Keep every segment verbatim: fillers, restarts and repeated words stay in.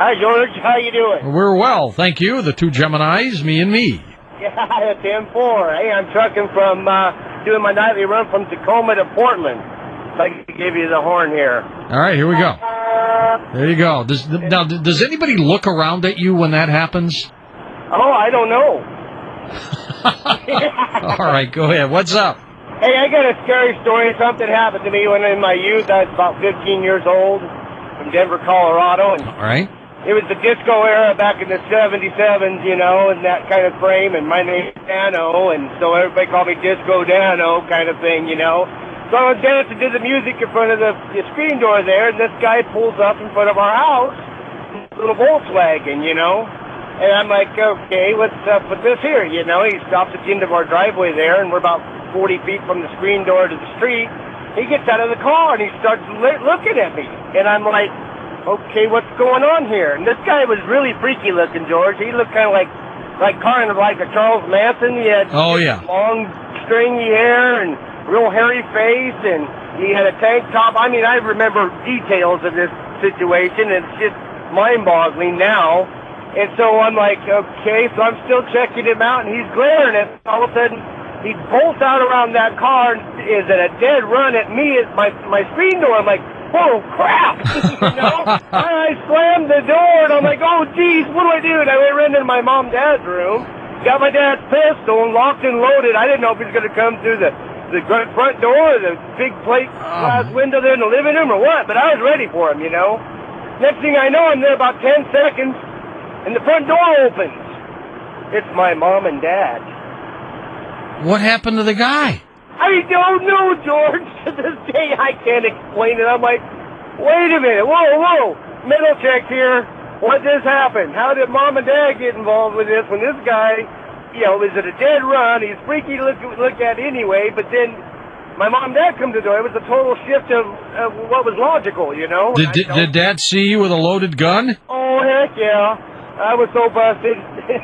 Hi, George. How you doing? We're well, thank you. The two Geminis, me and me. Yeah, it's M four. Hey, I'm trucking from, uh, doing my nightly run from Tacoma to Portland. So I can give you the horn here. All right, here we go. There you go. Does, now, does anybody look around at you when that happens? Oh, I don't know. All right, go ahead. What's up? Hey, I got a scary story. Something happened to me when in my youth. I was about fifteen years old from Denver, Colorado. And all right. It was the disco era back in the seventy-sevens, you know, and that kind of frame. And my name's Dano, and so everybody called me Disco Dano kind of thing, you know. So I was dancing to the music in front of the, the screen door there, and this guy pulls up in front of our house, a little Volkswagen, you know. And I'm like, okay, what's up with this here? You know, he stops at the end of our driveway there, and we're about forty feet from the screen door to the street. He gets out of the car, and he starts li- looking at me. And I'm like, okay, what's going on here? And this guy was really freaky looking, George. He looked kind of like, like kind of like a Charles Manson. He had oh, yeah. long, stringy hair and real hairy face, and he had a tank top. I mean, I remember details of this situation, and it's just mind-boggling now. And so I'm like, okay, so I'm still checking him out, and he's glaring at me. All of a sudden, he bolts out around that car and is at a dead run at me at my, my screen door. I'm like, whoa, crap! You know? I slammed the door, and I'm like, oh, geez, what do I do? And I went into my mom and dad's room, got my dad's pistol, and locked and loaded. I didn't know if he was going to come through the, the front door, the big plate glass window there in the living room, or what, but I was ready for him, you know? Next thing I know, I'm there about ten seconds, and the front door opens. It's my mom and dad. What happened to the guy? I don't know, George. To this day, I can't explain it. I'm like, wait a minute. Whoa, whoa. Middle check here. What just happened? How did mom and dad get involved with this when this guy, you know, is at a dead run? He's freaky to look, look at anyway, but then my mom and dad come to the door. It was a total shift of, of what was logical, you know? Did, did, did dad see you with a loaded gun? Oh, heck yeah. I was so busted.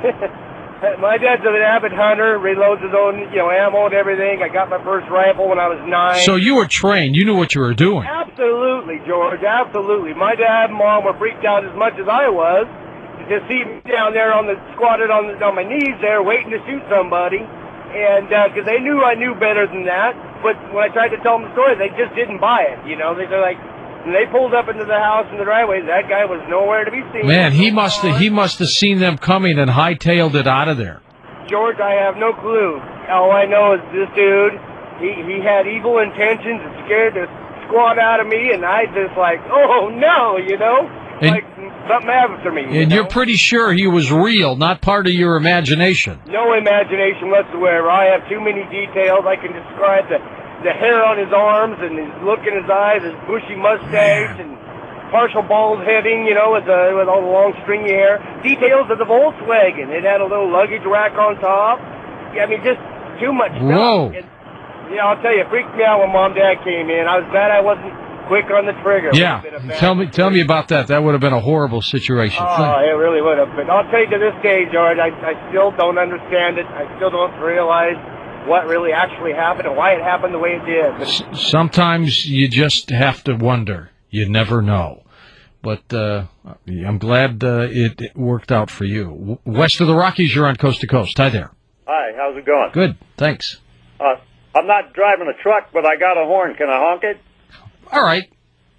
My dad's an avid hunter, reloads his own, you know, ammo and everything. I got my first rifle when I was nine. So you were trained. You knew what you were doing. Absolutely, George, absolutely. My dad and mom were freaked out as much as I was to see me down there on the squatted on, the, on my knees there waiting to shoot somebody. And because uh, they knew I knew better than that. But when I tried to tell them the story, they just didn't buy it. You know, they're like, when they pulled up into the house in the driveway, that guy was nowhere to be seen. Man, he must have he must have seen them coming and hightailed it out of there. George, I have no clue. All I know is this dude, he, he had evil intentions and scared the squat out of me, and I just like, oh no, you know? And, like something after me. You and know? You're pretty sure he was real, not part of your imagination. No imagination whatsoever. I have too many details. I can describe the the hair on his arms and his look in his eyes, his bushy mustache and partial bald heading, you know, with, the, with all the long stringy hair. Details of the Volkswagen. It had a little luggage rack on top. I mean, just too much stuff. Whoa. And, yeah, I'll tell you, it freaked me out when Mom and Dad came in. I was glad I wasn't quick on the trigger. Yeah, tell me, tell me about that. That would have been a horrible situation. Oh, it really would have. But I'll tell you, to this day, George, I, I still don't understand it. I still don't realize what really actually happened and why it happened the way it did. But sometimes you just have to wonder. You never know. But uh, I'm glad uh, it, it worked out for you. West of the Rockies, you're on Coast to Coast. Hi there. Hi, how's it going? Good, thanks. Uh, I'm not driving a truck, but I got a horn. Can I honk it? All right.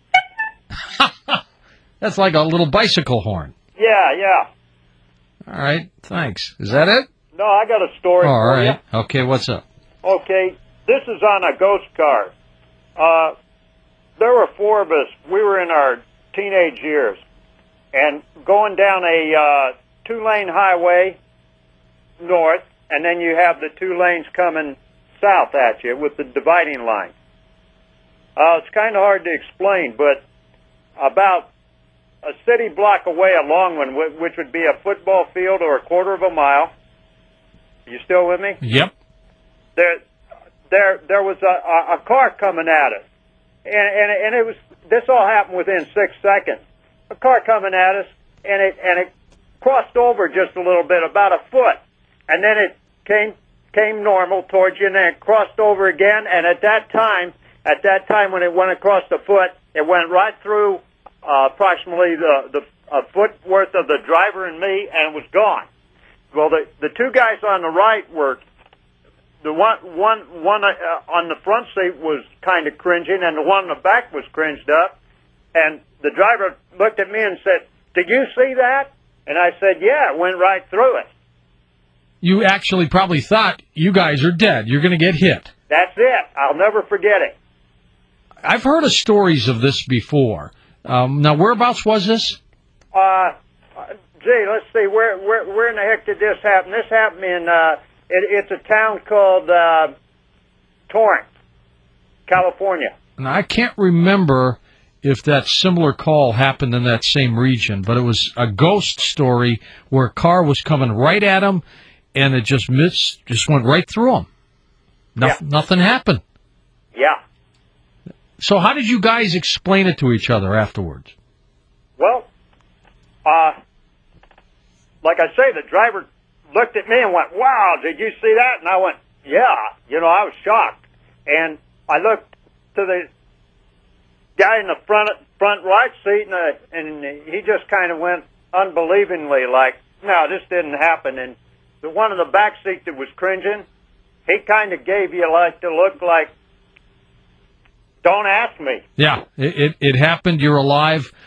That's like a little bicycle horn. Yeah, yeah. All right, thanks. Is that it? No, I got a story All for right. you. Okay, what's up? Okay, this is on a ghost car. Uh, there were four of us. We were in our teenage years, and going down a uh, two-lane highway north, and then you have the two lanes coming south at you with the dividing line. Uh, it's kind of hard to explain, but about a city block away, a long one, which would be a football field or a quarter of a mile. You still with me? Yep. There, there, there was a, a car coming at us, and, and and it was. This all happened within six seconds. A car coming at us, and it and it crossed over just a little bit, about a foot, and then it came came normal towards you, and then it crossed over again. And at that time, at that time when it went across the foot, it went right through uh, approximately the the a foot worth of the driver and me, and it was gone. Well, the the two guys on the right were, the one one one uh, on the front seat was kind of cringing, and the one in the back was cringed up. And the driver looked at me and said, "Did you see that?" And I said, "Yeah, it went right through it." You actually probably thought, you guys are dead. You're going to get hit. That's it. I'll never forget it. I've heard of stories of this before. Um, now, whereabouts was this? Uh, gee, let's see. Where, where, where in the heck did this happen? This happened in, uh, it, it's a town called, uh, Torrance, California. And I can't remember if that similar call happened in that same region, but it was a ghost story where a car was coming right at him, and it just missed, just went right through him. No, Yeah. Nothing happened. Yeah. So how did you guys explain it to each other afterwards? Well, uh, like I say, the driver looked at me and went, "Wow, did you see that?" And I went, "Yeah." You know, I was shocked. And I looked to the guy in the front front right seat, and, uh, and he just kind of went unbelievingly like, "No, this didn't happen." And the one in the back seat that was cringing, he kind of gave you like the look like, "Don't ask me." Yeah, it, it, it happened. You're alive.